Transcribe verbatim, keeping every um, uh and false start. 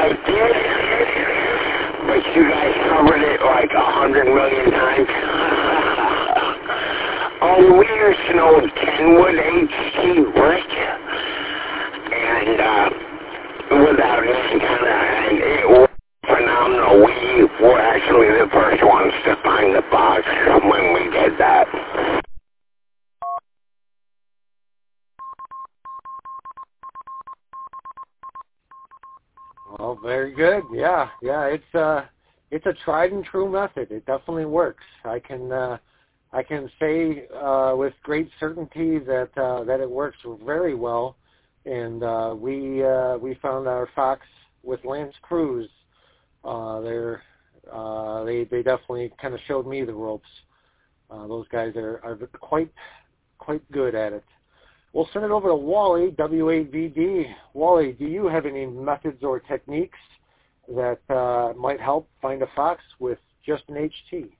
I did, but you guys covered it like a hundred million times. Oh, we used to know Kenwood H T Rick, and uh, without any kind of, and it was phenomenal. We were actually the first ones to find the box when we did that. Well, very good. Yeah, yeah. It's uh, it's a tried and true method. It definitely works. I can uh, I can say uh, with great certainty that uh, that it works very well. And uh, we uh, we found our fox with Lance Cruz. Uh, they're uh, they they definitely kind of showed me the ropes. Uh, those guys are, are quite quite good at it. We'll send it over to Wally, W eight V D. Wally, do you have any methods or techniques that uh, might help find a fox with just an H T?